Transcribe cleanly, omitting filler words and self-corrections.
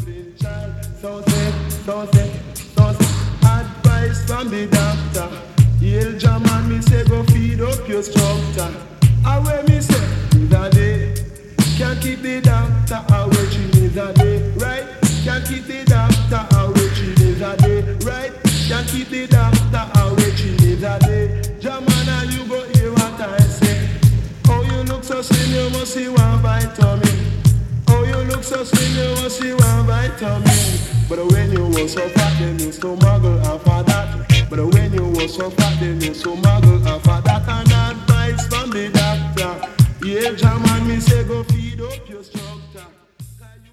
Advice from the doctor. Hail Jaman, me say go feed up your structure. Away me say, neither day. Can't keep the doctor away, she neither day, right? Can't keep the doctor away, she neither day, right? Can't keep the doctor away, she neither day. Jamana, you go hear what I say. Oh, you look so slim, you must see one vitamin. Oh, you look so slim, you must see one vitamin. But when you was so fat, then you so muggle after that. But when you was so fat, then you so muggle after that. And advice from the doctor. Yeah, Jaman, me say go.